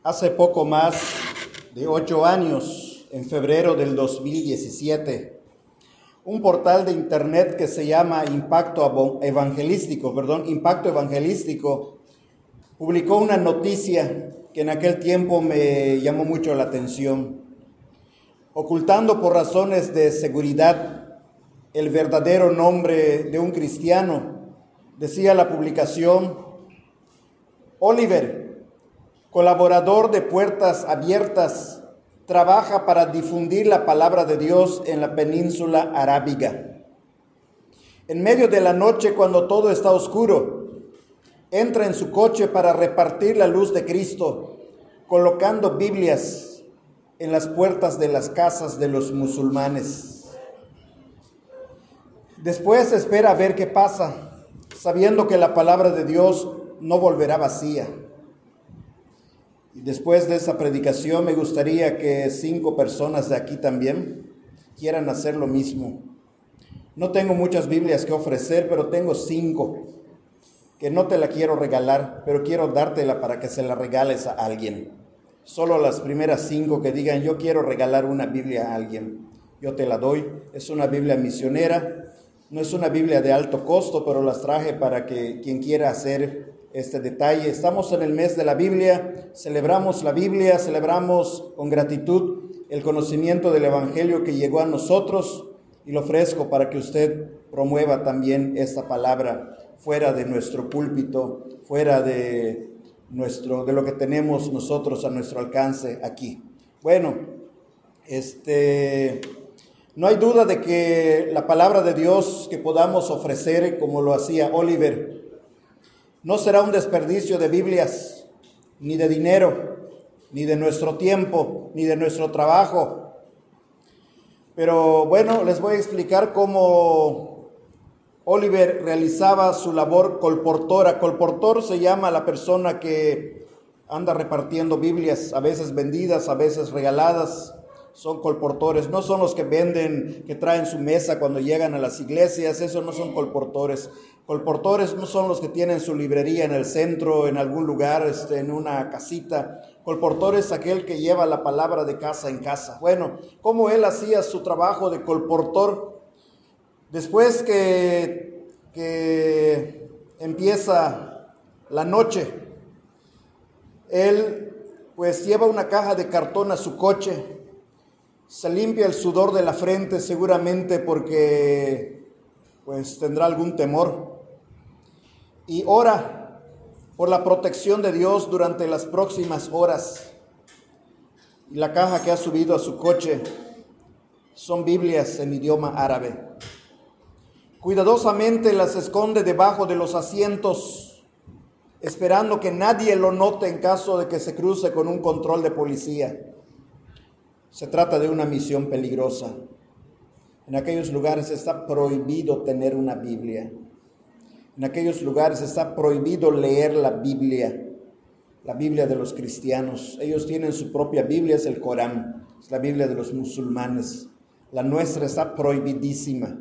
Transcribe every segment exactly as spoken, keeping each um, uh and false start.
Hace poco más de ocho años, en febrero del dos mil diecisiete, un portal de internet que se llama Impacto Evangelístico, perdón, Impacto Evangelístico, publicó una noticia que en aquel tiempo me llamó mucho la atención. Ocultando por razones de seguridad el verdadero nombre de un cristiano, decía la publicación: Oliver, colaborador de Puertas Abiertas, trabaja para difundir la palabra de Dios en la península arábiga. En medio de la noche, cuando todo está oscuro, entra en su coche para repartir la luz de Cristo, colocando Biblias en las puertas de las casas de los musulmanes. Después espera a ver qué pasa, sabiendo que la palabra de Dios no volverá vacía. Y después de esa predicación me gustaría que cinco personas de aquí también quieran hacer lo mismo. No tengo muchas Biblias que ofrecer, pero tengo cinco que no te la quiero regalar, pero quiero dártela para que se la regales a alguien. Solo las primeras cinco que digan: yo quiero regalar una Biblia a alguien, yo te la doy. Es una Biblia misionera, no es una Biblia de alto costo, pero las traje para que quien quiera hacer este detalle. Estamos en el mes de la Biblia, celebramos la Biblia, celebramos con gratitud el conocimiento del Evangelio que llegó a nosotros, y lo ofrezco para que usted promueva también esta palabra fuera de nuestro púlpito, fuera de, nuestro, de lo que tenemos nosotros a nuestro alcance aquí. Bueno, este, no hay duda de que la palabra de Dios que podamos ofrecer, como lo hacía Oliver, no será un desperdicio de Biblias, ni de dinero, ni de nuestro tiempo, ni de nuestro trabajo. Pero bueno, les voy a explicar cómo Oliver realizaba su labor colportora. Colportor se llama la persona que anda repartiendo Biblias, a veces vendidas, a veces regaladas. Son colportores, no son los que venden, que traen su mesa cuando llegan a las iglesias. Esos no son colportores. Colportores no son los que tienen su librería en el centro, en algún lugar, este, en una casita. Colportor es aquel que lleva la palabra de casa en casa. Bueno, ¿cómo él hacía su trabajo de colportor? Después que, que empieza la noche, él pues lleva una caja de cartón a su coche, se limpia el sudor de la frente seguramente porque pues tendrá algún temor, y ora por la protección de Dios durante las próximas horas. Y la caja que ha subido a su coche son Biblias en idioma árabe. Cuidadosamente las esconde debajo de los asientos, esperando que nadie lo note en caso de que se cruce con un control de policía. Se trata de una misión peligrosa. En aquellos lugares está prohibido tener una Biblia. En aquellos lugares está prohibido leer la Biblia, la Biblia de los cristianos. Ellos tienen su propia Biblia, es el Corán, es la Biblia de los musulmanes. La nuestra está prohibidísima.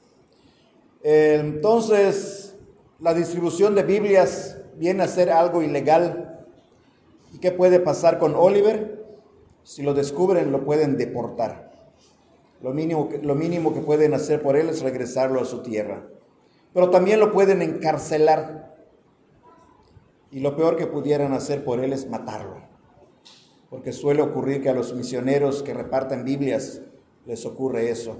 Entonces, la distribución de Biblias viene a ser algo ilegal. ¿Y qué puede pasar con Oliver? Si lo descubren, lo pueden deportar. Lo mínimo, que, lo mínimo que pueden hacer por él es regresarlo a su tierra. Pero también lo pueden encarcelar. Y lo peor que pudieran hacer por él es matarlo. Porque suele ocurrir que a los misioneros que reparten Biblias les ocurre eso.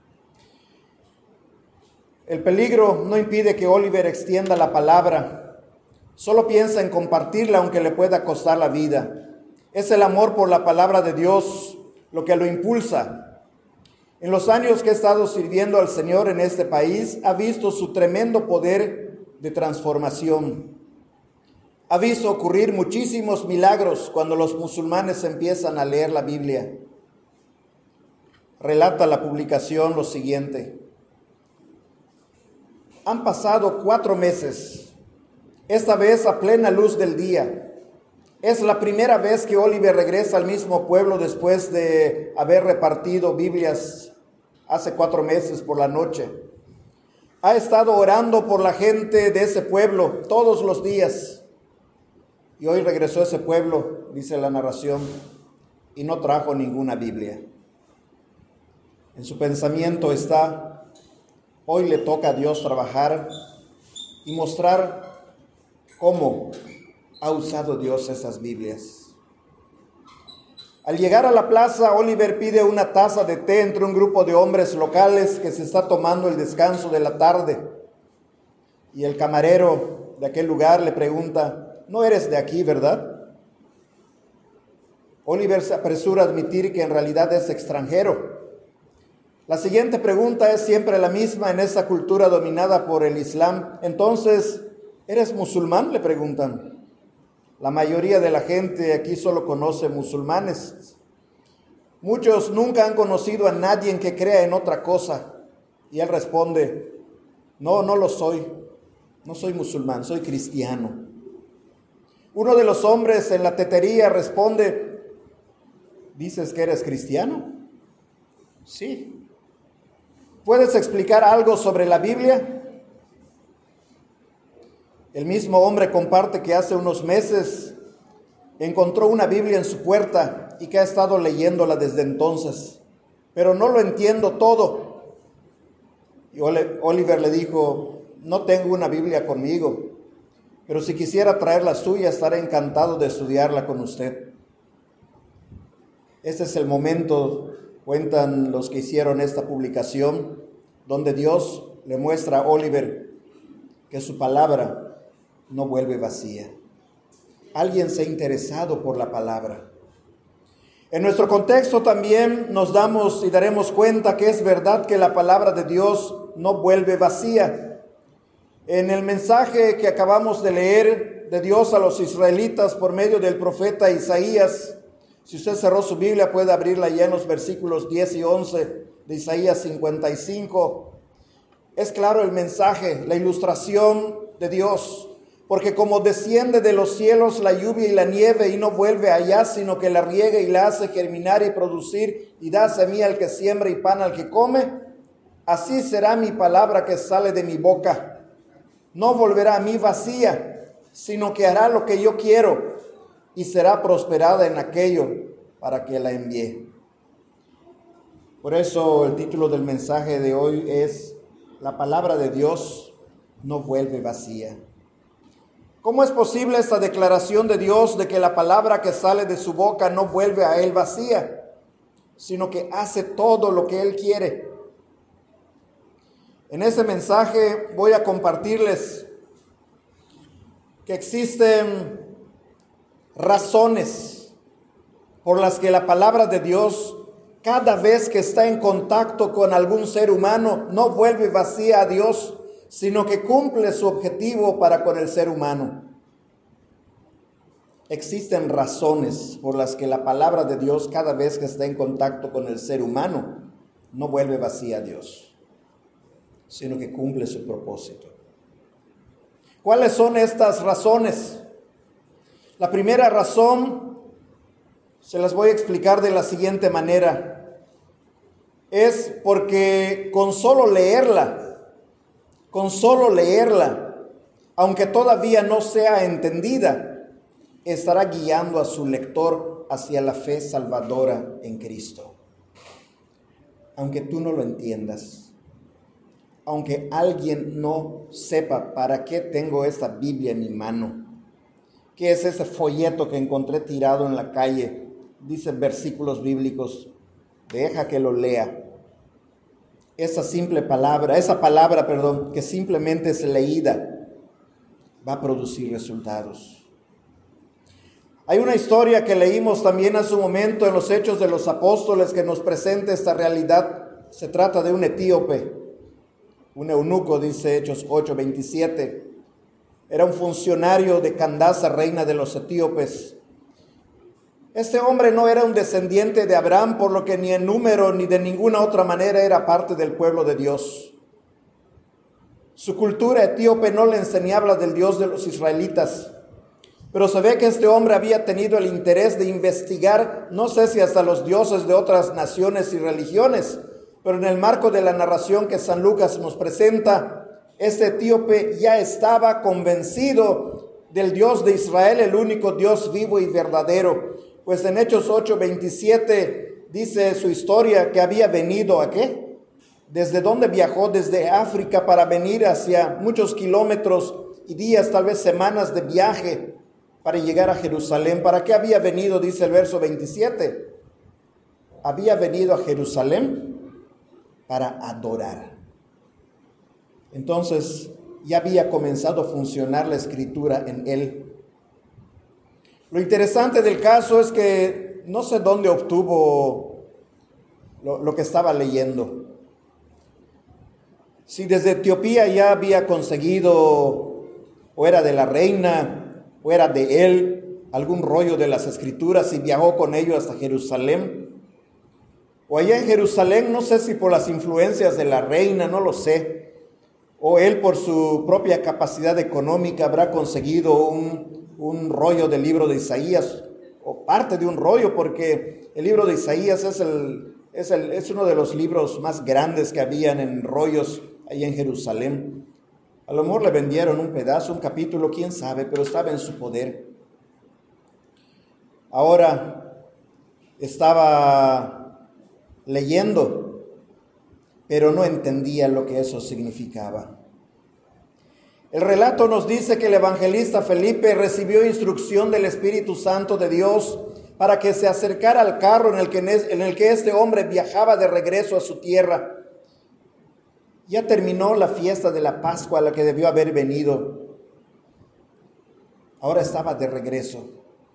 El peligro no impide que Oliver extienda la palabra. Solo piensa en compartirla aunque le pueda costar la vida. Es el amor por la palabra de Dios lo que lo impulsa. En los años que he estado sirviendo al Señor en este país, ha visto su tremendo poder de transformación. Ha visto ocurrir muchísimos milagros cuando los musulmanes empiezan a leer la Biblia. Relata la publicación lo siguiente: han pasado cuatro meses, esta vez a plena luz del día. Es la primera vez que Oliver regresa al mismo pueblo después de haber repartido Biblias hace cuatro meses por la noche. Ha estado orando por la gente de ese pueblo todos los días. Y hoy regresó a ese pueblo, dice la narración, y no trajo ninguna Biblia. En su pensamiento está, hoy le toca a Dios trabajar y mostrar cómo ha usado Dios esas Biblias. Al llegar a la plaza, Oliver pide una taza de té entre un grupo de hombres locales que se está tomando el descanso de la tarde. Y el camarero de aquel lugar le pregunta, ¿no eres de aquí, verdad? Oliver se apresura a admitir que en realidad es extranjero. La siguiente pregunta es siempre la misma en esa cultura dominada por el Islam. Entonces, ¿eres musulmán?, le preguntan. La mayoría de la gente aquí solo conoce musulmanes. Muchos nunca han conocido a nadie que crea en otra cosa. Y él responde, no, no lo soy. No soy musulmán, soy cristiano. Uno de los hombres en la tetería responde, ¿dices que eres cristiano? Sí. ¿Puedes explicar algo sobre la Biblia? El mismo hombre comparte que hace unos meses encontró una Biblia en su puerta y que ha estado leyéndola desde entonces, pero no lo entiendo todo. Y Oliver le dijo, no tengo una Biblia conmigo, pero si quisiera traer la suya, estaré encantado de estudiarla con usted. Este es el momento, cuentan los que hicieron esta publicación, donde Dios le muestra a Oliver que su palabra no vuelve vacía. Alguien se ha interesado por la palabra. En nuestro contexto también nos damos y daremos cuenta que es verdad que la palabra de Dios no vuelve vacía. En el mensaje que acabamos de leer de Dios a los israelitas por medio del profeta Isaías, si usted cerró su Biblia puede abrirla ya en los versículos diez y once de Isaías cincuenta y cinco. Es claro el mensaje, la ilustración de Dios. Porque como desciende de los cielos la lluvia y la nieve y no vuelve allá, sino que la riega y la hace germinar y producir y da semilla al que siembra y pan al que come, así será mi palabra que sale de mi boca. No volverá a mí vacía, sino que hará lo que yo quiero y será prosperada en aquello para que la envíe. Por eso el título del mensaje de hoy es La palabra de Dios no vuelve vacía. ¿Cómo es posible esta declaración de Dios de que la palabra que sale de su boca no vuelve a él vacía, sino que hace todo lo que él quiere? En ese mensaje voy a compartirles que existen razones por las que la palabra de Dios, cada vez que está en contacto con algún ser humano, no vuelve vacía a Dios, sino que cumple su objetivo para con el ser humano. Existen razones por las que la palabra de Dios, cada vez que está en contacto con el ser humano, no vuelve vacía a Dios, sino que cumple su propósito. ¿Cuáles son estas razones? La primera razón se las voy a explicar de la siguiente manera. Es porque con solo leerla, con solo leerla, aunque todavía no sea entendida, estará guiando a su lector hacia la fe salvadora en Cristo. Aunque tú no lo entiendas, aunque alguien no sepa para qué tengo esta Biblia en mi mano, qué es ese folleto que encontré tirado en la calle, dice versículos bíblicos, deja que lo lea. Esa simple palabra, esa palabra, perdón, que simplemente es leída, va a producir resultados. Hay una historia que leímos también hace un momento en los Hechos de los Apóstoles que nos presenta esta realidad. Se trata de un etíope, un eunuco, dice Hechos ocho veintisiete. Era un funcionario de Candace, reina de los etíopes. Este hombre no era un descendiente de Abraham, por lo que ni en número ni de ninguna otra manera era parte del pueblo de Dios. Su cultura etíope no le enseñaba del Dios de los israelitas, pero se ve que este hombre había tenido el interés de investigar, no sé si hasta los dioses de otras naciones y religiones, pero en el marco de la narración que San Lucas nos presenta, este etíope ya estaba convencido del Dios de Israel, el único Dios vivo y verdadero. Pues en Hechos ocho veintisiete dice su historia que había venido ¿a qué? ¿Desde dónde viajó? Desde África para venir hacia muchos kilómetros y días, tal vez semanas de viaje para llegar a Jerusalén. ¿Para qué había venido? Dice el verso veintisiete. Había venido a Jerusalén para adorar. Entonces ya había comenzado a funcionar la escritura en él. Lo interesante del caso es que no sé dónde obtuvo lo, lo que estaba leyendo. Si desde Etiopía ya había conseguido, o era de la reina, o era de él, algún rollo de las escrituras y viajó con ello hasta Jerusalén. O allá en Jerusalén, no sé si por las influencias de la reina, no lo sé. O él por su propia capacidad económica habrá conseguido un, un rollo del libro de Isaías, o parte de un rollo, porque el libro de Isaías es, el, es, el, es uno de los libros más grandes que habían en rollos ahí en Jerusalén. A lo mejor le vendieron un pedazo, un capítulo, quién sabe, pero estaba en su poder. Ahora estaba leyendo, pero no entendía lo que eso significaba. El relato nos dice que el evangelista Felipe recibió instrucción del Espíritu Santo de Dios para que se acercara al carro en el que, en el que este hombre viajaba de regreso a su tierra. Ya terminó la fiesta de la Pascua a la que debió haber venido. Ahora estaba de regreso.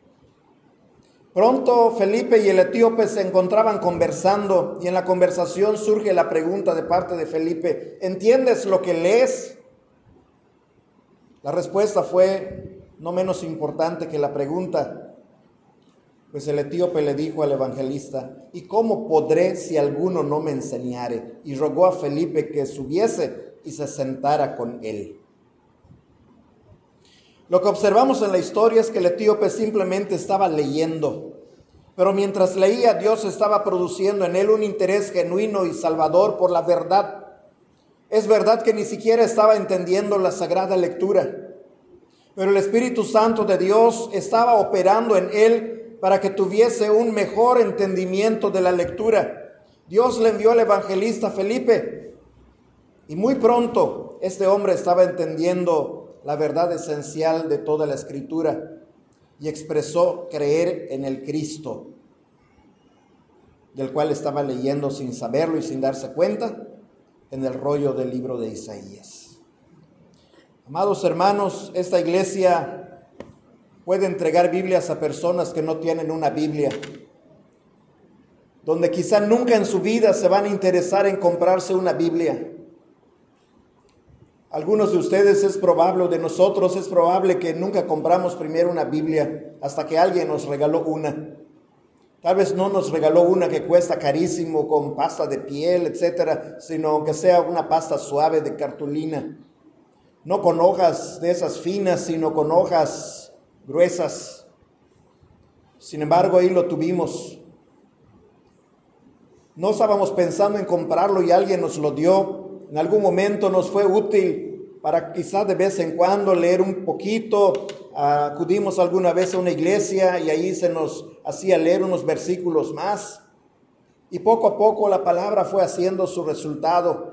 Pronto Felipe y el etíope se encontraban conversando y en la conversación surge la pregunta de parte de Felipe: ¿entiendes lo que lees? La respuesta fue no menos importante que la pregunta, pues el etíope le dijo al evangelista: ¿y cómo podré si alguno no me enseñare? Y rogó a Felipe que subiese y se sentara con él. Lo que observamos en la historia es que el etíope simplemente estaba leyendo, pero mientras leía, Dios estaba produciendo en él un interés genuino y salvador por la verdad. Es verdad que ni siquiera estaba entendiendo la sagrada lectura, pero el Espíritu Santo de Dios estaba operando en él para que tuviese un mejor entendimiento de la lectura. Dios le envió al evangelista Felipe y muy pronto este hombre estaba entendiendo la verdad esencial de toda la escritura y expresó creer en el Cristo, del cual estaba leyendo sin saberlo y sin darse cuenta en el rollo del libro de Isaías. Amados hermanos, esta iglesia puede entregar Biblias a personas que no tienen una Biblia, donde quizá nunca en su vida se van a interesar en comprarse una Biblia. Algunos de ustedes es probable, de nosotros es probable que nunca compramos primero una Biblia hasta que alguien nos regaló una. Tal vez no nos regaló una que cuesta carísimo con pasta de piel, etcétera, sino que sea una pasta suave de cartulina. No con hojas de esas finas, sino con hojas gruesas. Sin embargo, ahí lo tuvimos. No estábamos pensando en comprarlo y alguien nos lo dio. En algún momento nos fue útil para quizá de vez en cuando leer un poquito. Acudimos alguna vez a una iglesia y ahí se nos hacía leer unos versículos más. Y poco a poco la palabra fue haciendo su resultado.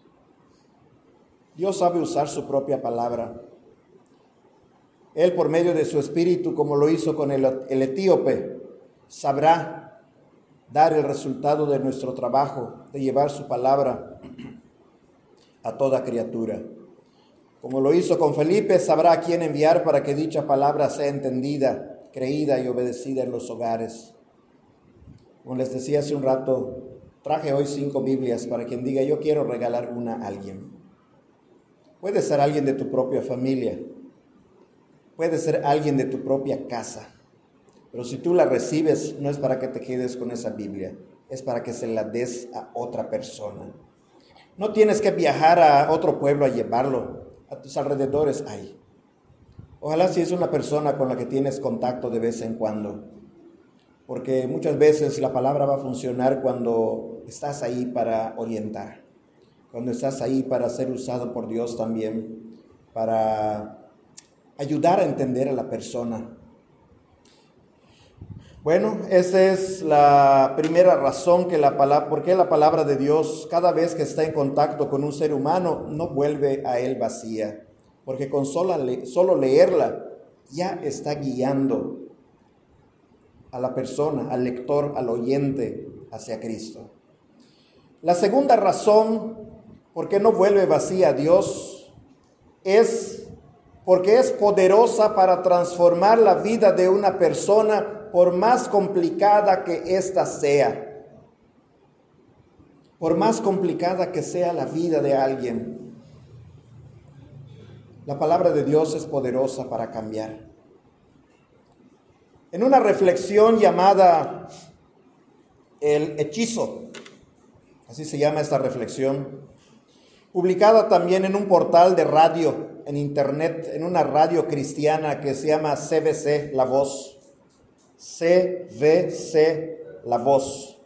Dios sabe usar su propia palabra. Él, por medio de su espíritu, como lo hizo con el, el etíope, sabrá dar el resultado de nuestro trabajo, de llevar su palabra a toda criatura. Como lo hizo con Felipe, sabrá a quién enviar para que dicha palabra sea entendida, creída y obedecida en los hogares. Como les decía hace un rato, traje hoy cinco Biblias para quien diga: yo quiero regalar una a alguien. Puede ser alguien de tu propia familia, puede ser alguien de tu propia casa, pero si tú la recibes, no es para que te quedes con esa Biblia, es para que se la des a otra persona. No tienes que viajar a otro pueblo a llevarlo, a tus alrededores hay. Ojalá si es una persona con la que tienes contacto de vez en cuando, porque muchas veces la palabra va a funcionar cuando estás ahí para orientar, cuando estás ahí para ser usado por Dios también, para, ayudar a entender a la persona. Bueno, esa es la primera razón que la palabra, por qué la palabra de Dios, cada vez que está en contacto con un ser humano, no vuelve a él vacía, porque con solo, solo leerla ya está guiando a la persona, al lector, al oyente hacia Cristo. La segunda razón por qué no vuelve vacía a Dios es porque es poderosa para transformar la vida de una persona, por más complicada que ésta sea. Por más complicada que sea la vida de alguien, la palabra de Dios es poderosa para cambiar. En una reflexión llamada El Hechizo, así se llama esta reflexión, publicada también en un portal de radio, en internet, en una radio cristiana que se llama C V C La Voz. C V C La Voz.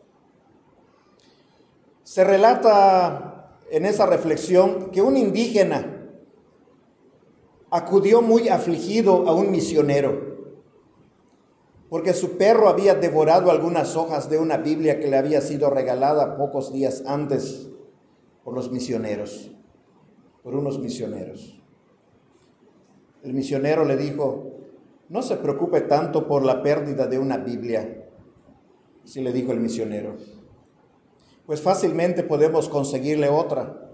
Se relata en esa reflexión que un indígena acudió muy afligido a un misionero porque su perro había devorado algunas hojas de una Biblia que le había sido regalada pocos días antes por los misioneros, por unos misioneros. El misionero le dijo: no se preocupe tanto por la pérdida de una Biblia, así le dijo el misionero, pues fácilmente podemos conseguirle otra.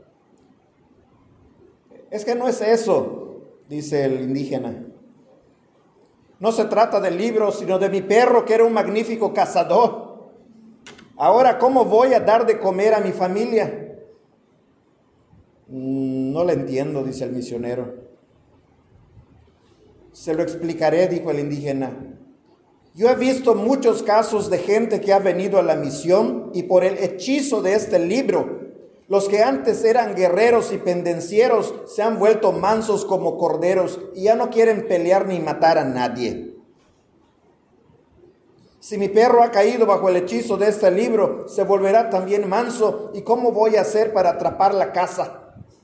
Es que no es eso, dice el indígena. No se trata del libro, sino de mi perro, que era un magnífico cazador. Ahora, ¿cómo voy a dar de comer a mi familia? No le entiendo, dice el misionero. Se lo explicaré, dijo el indígena. Yo he visto muchos casos de gente que ha venido a la misión y por el hechizo de este libro, los que antes eran guerreros y pendencieros se han vuelto mansos como corderos y ya no quieren pelear ni matar a nadie. Si mi perro ha caído bajo el hechizo de este libro, se volverá también manso. ¿Y cómo voy a hacer para atrapar la caza?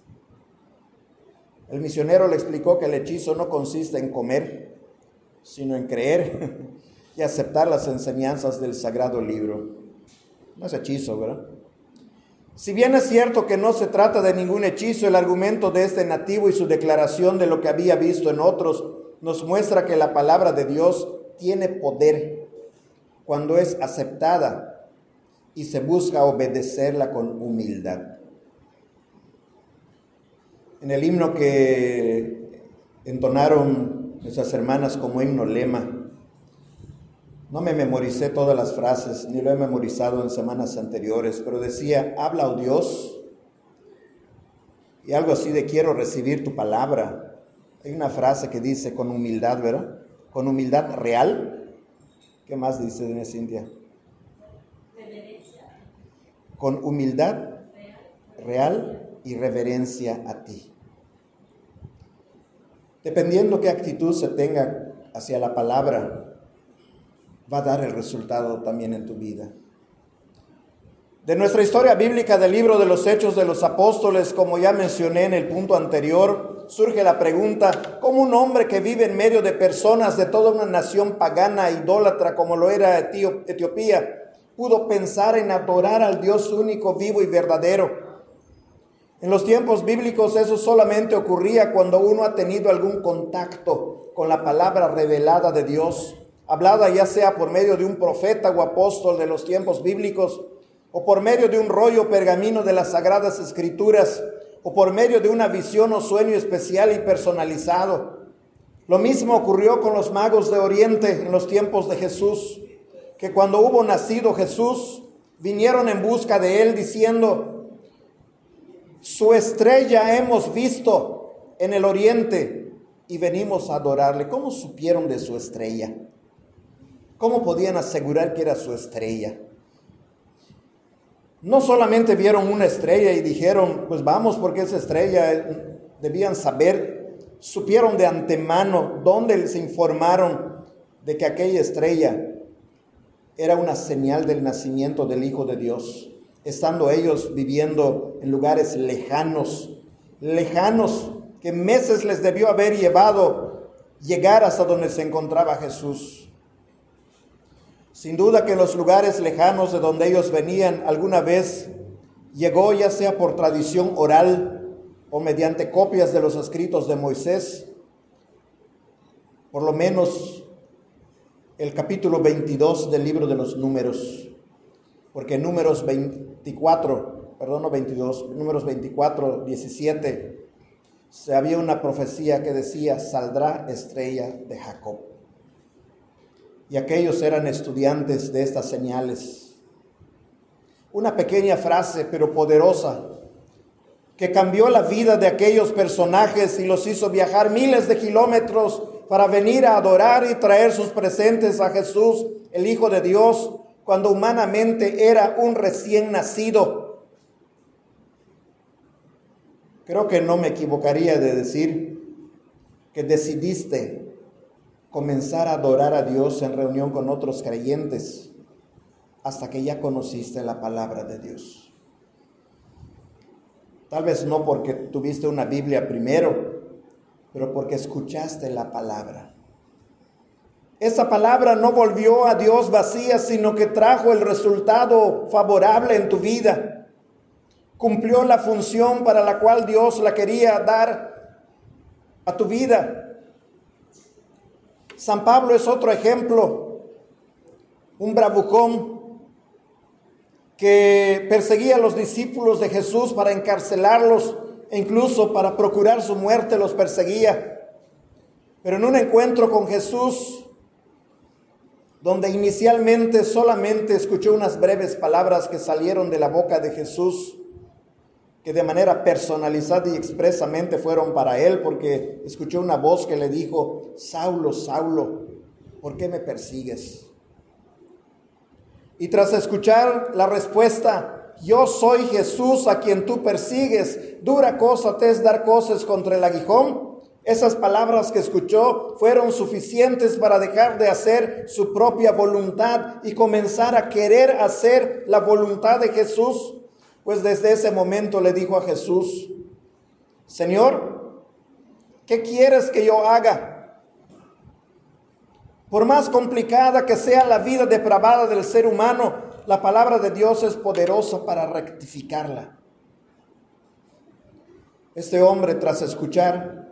El misionero le explicó que el hechizo no consiste en comer, sino en creer y aceptar las enseñanzas del sagrado libro. No es hechizo, ¿verdad? Si bien es cierto que no se trata de ningún hechizo, el argumento de este nativo y su declaración de lo que había visto en otros nos muestra que la palabra de Dios tiene poder cuando es aceptada y se busca obedecerla con humildad. En el himno que entonaron nuestras hermanas como himno lema, no me memoricé todas las frases, ni lo he memorizado en semanas anteriores, pero decía: habla, oh Dios, y algo así de quiero recibir tu palabra. Hay una frase que dice con humildad, ¿verdad? Con humildad real. ¿Qué más dice, doña Cintia? Reverencia. Con humildad real y reverencia a ti. Dependiendo qué actitud se tenga hacia la palabra, va a dar el resultado también en tu vida. De nuestra historia bíblica del libro de los Hechos de los Apóstoles, como ya mencioné en el punto anterior, surge la pregunta: ¿cómo un hombre que vive en medio de personas de toda una nación pagana e idólatra como lo era Etiopía, pudo pensar en adorar al Dios único, vivo y verdadero? En los tiempos bíblicos eso solamente ocurría cuando uno ha tenido algún contacto con la palabra revelada de Dios, hablada ya sea por medio de un profeta o apóstol de los tiempos bíblicos, o por medio de un rollo pergamino de las Sagradas Escrituras, o por medio de una visión o sueño especial y personalizado. Lo mismo ocurrió con los magos de Oriente en los tiempos de Jesús, que cuando hubo nacido Jesús, vinieron en busca de él diciendo: su estrella hemos visto en el oriente y venimos a adorarle. ¿Cómo supieron de su estrella? ¿Cómo podían asegurar que era su estrella? No solamente vieron una estrella y dijeron, pues vamos porque esa estrella, debían saber, supieron de antemano, dónde se informaron de que aquella estrella era una señal del nacimiento del Hijo de Dios, estando ellos viviendo en lugares lejanos, lejanos, que meses les debió haber llevado llegar hasta donde se encontraba Jesús. Sin duda que en los lugares lejanos de donde ellos venían, alguna vez llegó, ya sea por tradición oral o mediante copias de los escritos de Moisés, por lo menos el capítulo veintidós del libro de los Números, porque en Números veinticuatro, perdón, no veintidós, Números veinticuatro, diecisiete, se había una profecía que decía: saldrá estrella de Jacob. Y aquellos eran estudiantes de estas señales. Una pequeña frase, pero poderosa, que cambió la vida de aquellos personajes y los hizo viajar miles de kilómetros para venir a adorar y traer sus presentes a Jesús, el Hijo de Dios, cuando humanamente era un recién nacido. Creo que no me equivocaría de decir que decidiste comenzar a adorar a Dios en reunión con otros creyentes hasta que ya conociste la palabra de Dios. Tal vez no porque tuviste una Biblia primero, pero porque escuchaste la palabra. Esa palabra no volvió a Dios vacía, sino que trajo el resultado favorable en tu vida. Cumplió la función para la cual Dios la quería dar a tu vida. San Pablo es otro ejemplo, un bravucón que perseguía a los discípulos de Jesús para encarcelarlos e incluso para procurar su muerte los perseguía. Pero en un encuentro con Jesús, donde inicialmente solamente escuchó unas breves palabras que salieron de la boca de Jesús, que de manera personalizada y expresamente fueron para él, porque escuchó una voz que le dijo: Saulo, Saulo, ¿por qué me persigues? Y tras escuchar la respuesta: yo soy Jesús a quien tú persigues, dura cosa te es dar coces contra el aguijón, esas palabras que escuchó fueron suficientes para dejar de hacer su propia voluntad y comenzar a querer hacer la voluntad de Jesús. Pues desde ese momento le dijo a Jesús: Señor, ¿qué quieres que yo haga? Por más complicada que sea la vida depravada del ser humano, la palabra de Dios es poderosa para rectificarla. Este hombre, tras escuchar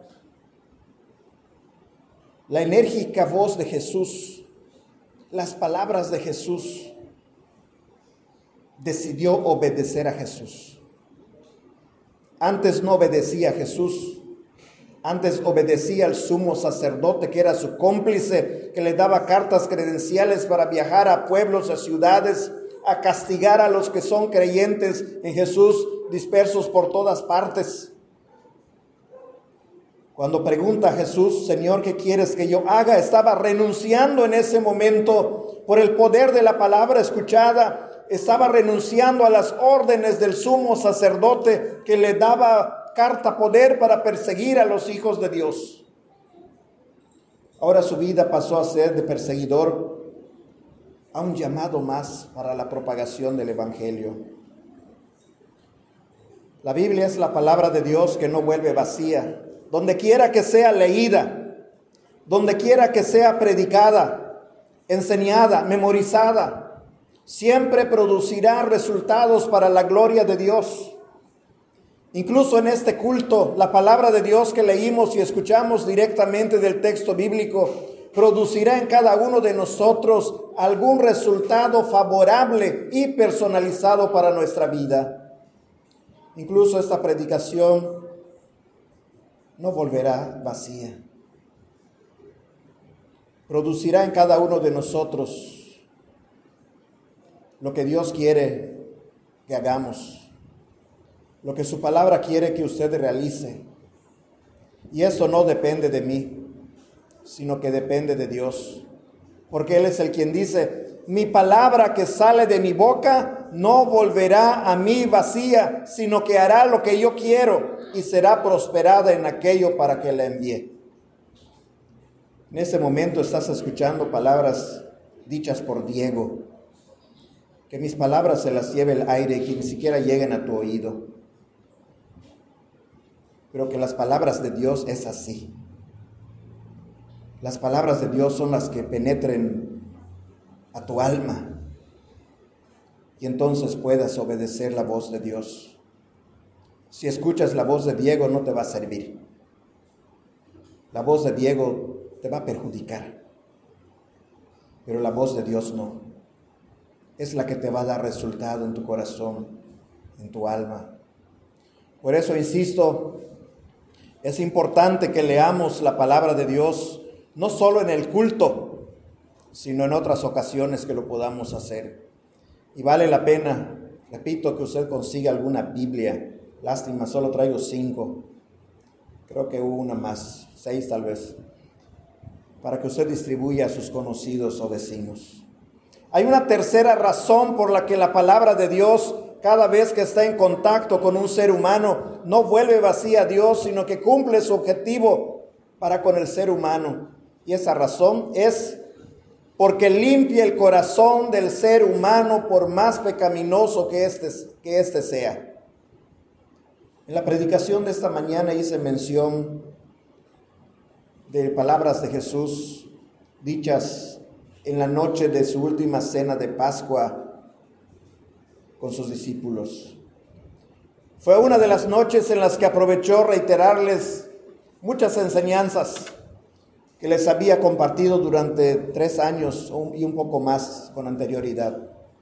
la enérgica voz de Jesús, las palabras de Jesús, decidió obedecer a Jesús. Antes no obedecía a Jesús. Antes obedecía al sumo sacerdote, que era su cómplice, que le daba cartas credenciales para viajar a pueblos, a ciudades, a castigar a los que son creyentes en Jesús, dispersos por todas partes. Cuando pregunta a Jesús: Señor, ¿qué quieres que yo haga?, estaba renunciando en ese momento por el poder de la palabra escuchada. Estaba renunciando a las órdenes del sumo sacerdote, que le daba carta poder para perseguir a los hijos de Dios. Ahora su vida pasó a ser de perseguidor a un llamado más para la propagación del evangelio. La Biblia es la palabra de Dios que no vuelve vacía. Donde quiera que sea leída, donde quiera que sea predicada, enseñada, memorizada, siempre producirá resultados para la gloria de Dios. Incluso en este culto, la palabra de Dios que leímos y escuchamos directamente del texto bíblico producirá en cada uno de nosotros algún resultado favorable y personalizado para nuestra vida. Incluso esta predicación no volverá vacía. Producirá en cada uno de nosotros lo que Dios quiere que hagamos, lo que su palabra quiere que usted realice. Y eso no depende de mí, sino que depende de Dios. Porque Él es el quien dice: mi palabra que sale de mi boca no volverá a mí vacía, sino que hará lo que yo quiero y será prosperada en aquello para que la envíe. En ese momento estás escuchando palabras dichas por Diego. Que mis palabras se las lleve el aire y que ni siquiera lleguen a tu oído. Pero que las palabras de Dios es así. Las palabras de Dios son las que penetren a tu alma y entonces puedas obedecer la voz de Dios. Si escuchas la voz de Diego, no te va a servir. La voz de Diego te va a perjudicar, pero la voz de Dios no. Es la que te va a dar resultado en tu corazón, en tu alma. Por eso insisto, es importante que leamos la palabra de Dios, no solo en el culto, sino en otras ocasiones que lo podamos hacer. Y vale la pena, repito, que usted consiga alguna Biblia. Lástima, solo traigo cinco. Creo que hubo una más, seis tal vez, para que usted distribuya a sus conocidos o vecinos. Hay una tercera razón por la que la palabra de Dios, cada vez que está en contacto con un ser humano, no vuelve vacía a Dios, sino que cumple su objetivo para con el ser humano. Y esa razón es porque limpia el corazón del ser humano, por más pecaminoso que éste que éste sea. En la predicación de esta mañana hice mención de palabras de Jesús dichas en la noche de su última cena de Pascua con sus discípulos. Fue una de las noches en las que aprovechó reiterarles muchas enseñanzas que les había compartido durante tres años y un poco más con anterioridad.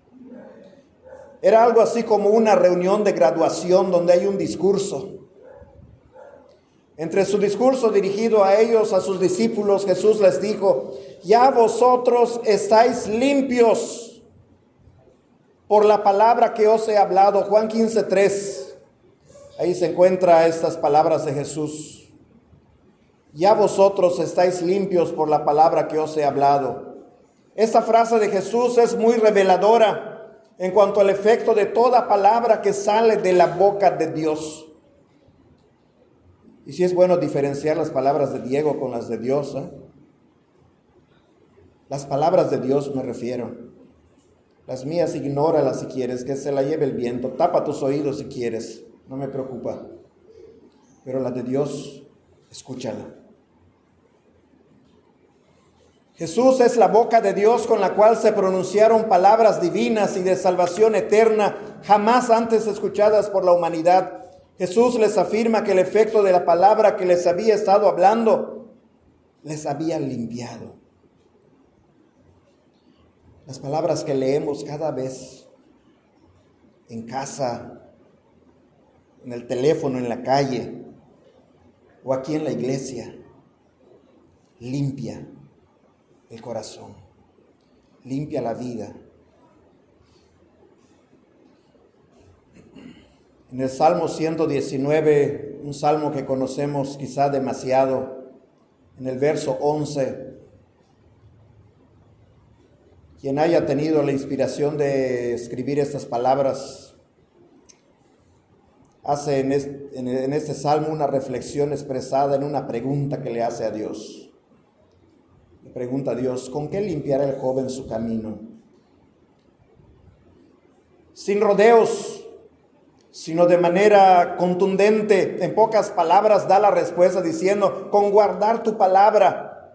Era algo así como una reunión de graduación donde hay un discurso. Entre su discurso dirigido a ellos, a sus discípulos, Jesús les dijo: ya vosotros estáis limpios por la palabra que os he hablado. Juan quince, tres. Ahí se encuentran estas palabras de Jesús. Ya vosotros estáis limpios por la palabra que os he hablado. Esta frase de Jesús es muy reveladora en cuanto al efecto de toda palabra que sale de la boca de Dios. Y si es bueno diferenciar las palabras de Diego con las de Dios, ¿eh? Las palabras de Dios me refiero. Las mías ignóralas si quieres, que se la lleve el viento. Tapa tus oídos si quieres, no me preocupa. Pero la de Dios, escúchala. Jesús es la boca de Dios con la cual se pronunciaron palabras divinas y de salvación eterna, jamás antes escuchadas por la humanidad. Jesús les afirma que el efecto de la palabra que les había estado hablando les había limpiado. Las palabras que leemos cada vez en casa, en el teléfono, en la calle o aquí en la iglesia, limpia el corazón, limpia la vida. En el Salmo ciento diecinueve, un salmo que conocemos quizá demasiado, en el verso once, quien haya tenido la inspiración de escribir estas palabras, hace en este, en este salmo una reflexión expresada en una pregunta que le hace a Dios. Le pregunta a Dios: ¿con qué limpiará el joven su camino? Sin rodeos, sino de manera contundente. En pocas palabras da la respuesta diciendo: con guardar tu palabra.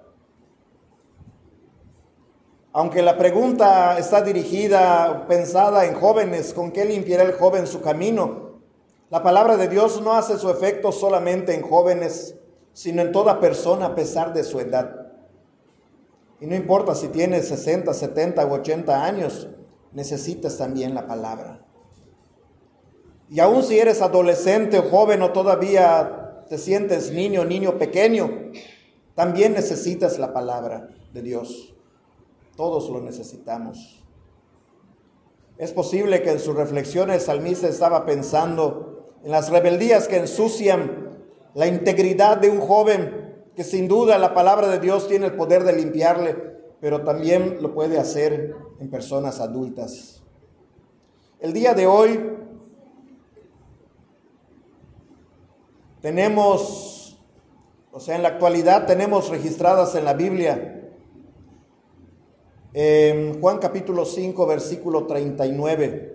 Aunque la pregunta está dirigida, pensada en jóvenes, ¿con qué limpiará el joven su camino? La palabra de Dios no hace su efecto solamente en jóvenes, sino en toda persona a pesar de su edad. Y no importa si tienes sesenta, setenta u ochenta años, necesitas también la palabra. Y aun si eres adolescente o joven o todavía te sientes niño o niño pequeño, también necesitas la palabra de Dios. Todos lo necesitamos. Es posible que en sus reflexiones el salmista estaba pensando en las rebeldías que ensucian la integridad de un joven, que sin duda la palabra de Dios tiene el poder de limpiarle, pero también lo puede hacer en personas adultas. El día de hoy tenemos, o sea, en la actualidad tenemos registradas en la Biblia, en Juan capítulo cinco, versículo treinta y nueve,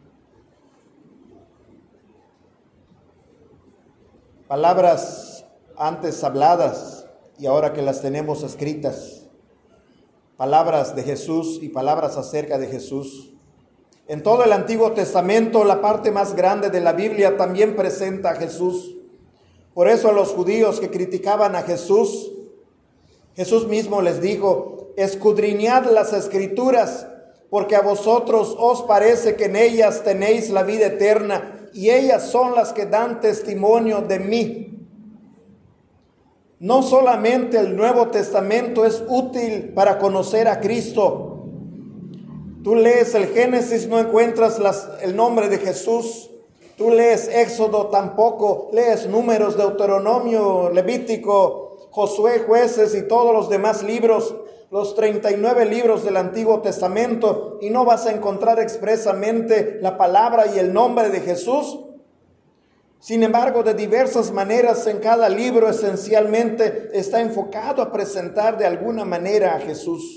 palabras antes habladas y ahora que las tenemos escritas. Palabras de Jesús y palabras acerca de Jesús. En todo el Antiguo Testamento, la parte más grande de la Biblia también presenta a Jesús. Por eso a los judíos que criticaban a Jesús, Jesús mismo les dijo: escudriñad las Escrituras, porque a vosotros os parece que en ellas tenéis la vida eterna, y ellas son las que dan testimonio de mí. No solamente el Nuevo Testamento es útil para conocer a Cristo. Tú lees el Génesis, no encuentras las, el nombre de Jesús. Tú lees Éxodo, tampoco. Lees Números, Deuteronomio, Levítico, Josué, Jueces y todos los demás libros, los treinta y nueve libros del Antiguo Testamento, y no vas a encontrar expresamente la palabra y el nombre de Jesús. Sin embargo, de diversas maneras en cada libro esencialmente está enfocado a presentar de alguna manera a Jesús.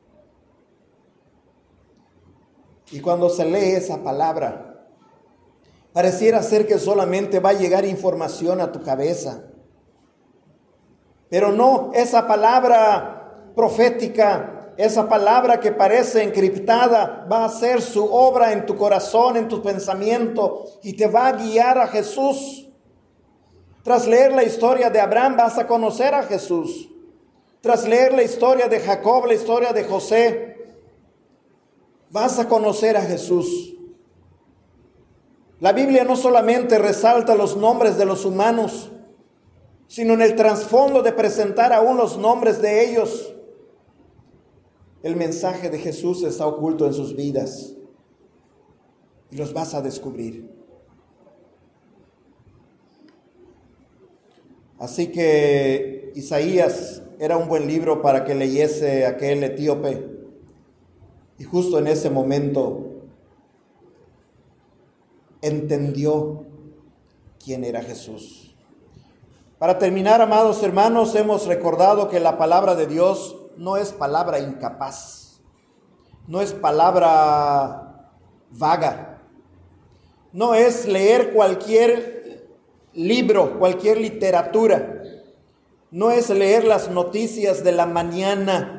Y cuando se lee esa palabra, pareciera ser que solamente va a llegar información a tu cabeza. Pero no, esa palabra profética, esa palabra que parece encriptada, va a hacer su obra en tu corazón, en tu pensamiento, y te va a guiar a Jesús. Tras leer la historia de Abraham vas a conocer a Jesús. Tras leer la historia de Jacob, la historia de José, vas a conocer a Jesús. La Biblia no solamente resalta los nombres de los humanos, sino en el trasfondo de presentar aún los nombres de ellos. El mensaje de Jesús está oculto en sus vidas y los vas a descubrir. Así que Isaías era un buen libro para que leyese aquel etíope. Y justo en ese momento entendió quién era Jesús. Para terminar, amados hermanos, hemos recordado que la palabra de Dios no es palabra incapaz, no es palabra vaga, no es leer cualquier libro, cualquier literatura, no es leer las noticias de la mañana.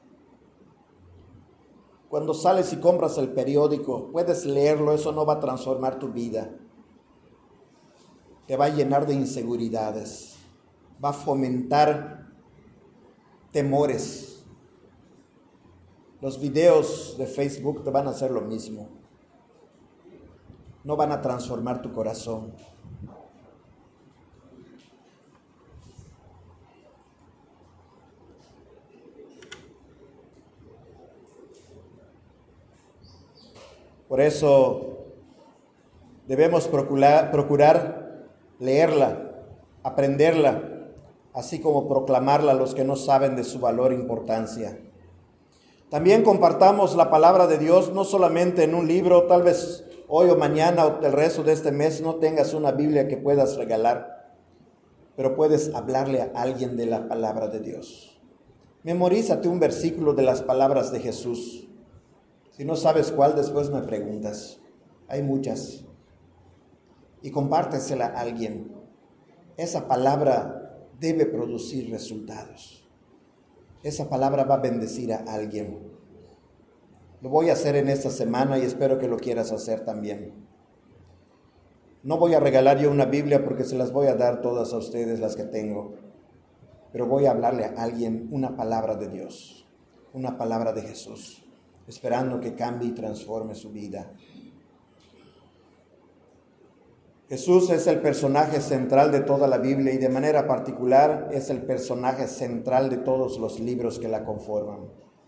Cuando sales y compras el periódico, puedes leerlo, eso no va a transformar tu vida. Te va a llenar de inseguridades, va a fomentar temores. Los videos de Facebook te van a hacer lo mismo. No van a transformar tu corazón. Por eso debemos procurar, procurar leerla, aprenderla, así como proclamarla a los que no saben de su valor e importancia. También compartamos la palabra de Dios, no solamente en un libro. Tal vez hoy o mañana o el resto de este mes no tengas una Biblia que puedas regalar, pero puedes hablarle a alguien de la palabra de Dios. Memorízate un versículo de las palabras de Jesús. Si no sabes cuál, después me preguntas. Hay muchas. Y compártesela a alguien. Esa palabra debe producir resultados. Esa palabra va a bendecir a alguien. Lo voy a hacer en esta semana y espero que lo quieras hacer también. No voy a regalar yo una Biblia porque se las voy a dar todas a ustedes las que tengo. Pero voy a hablarle a alguien una palabra de Dios, una palabra de Jesús, esperando que cambie y transforme su vida. Jesús es el personaje central de toda la Biblia y de manera particular es el personaje central de todos los libros que la conforman.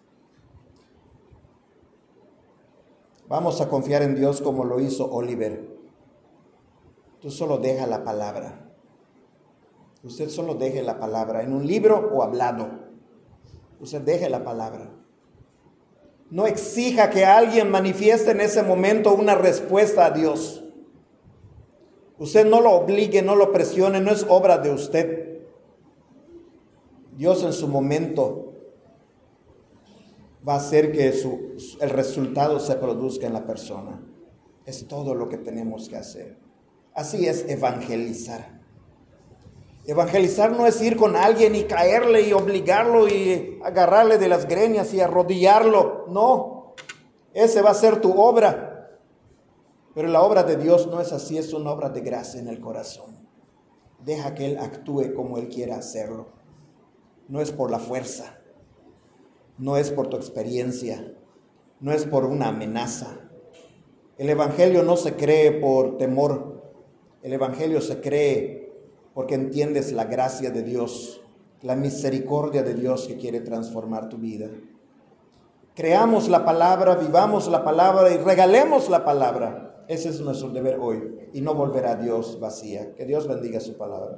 Vamos a confiar en Dios como lo hizo Oliver. Tú solo deja la palabra. Usted solo deje la palabra en un libro o hablado. Usted deje la palabra. No exija que alguien manifieste en ese momento una respuesta a Dios. Usted no lo obligue, no lo presione, no es obra de usted. Dios en su momento va a hacer que su, el resultado se produzca en la persona. Es todo lo que tenemos que hacer. Así es evangelizar. Evangelizar no es ir con alguien y caerle y obligarlo y agarrarle de las greñas y arrodillarlo. No, ese va a ser tu obra. Pero la obra de Dios no es así, es una obra de gracia en el corazón. Deja que Él actúe como Él quiera hacerlo. No es por la fuerza, no es por tu experiencia, no es por una amenaza. El Evangelio no se cree por temor, el Evangelio se cree porque entiendes la gracia de Dios, la misericordia de Dios que quiere transformar tu vida. Creamos la palabra, vivamos la palabra y regalemos la palabra. Ese es nuestro deber hoy y no volverá a Dios vacía. Que Dios bendiga su palabra.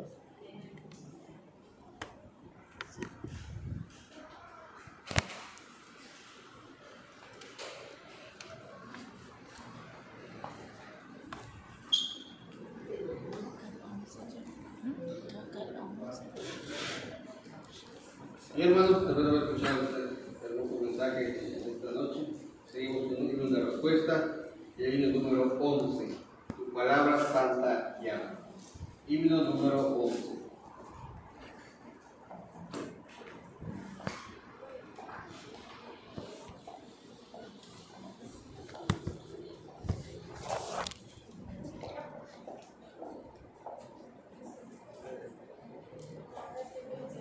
Y hermanos, después de haber escuchado este hermoso mensaje esta noche, seguimos con un libro de respuesta y el himno número once. Tu palabra santa llama. Himno número once.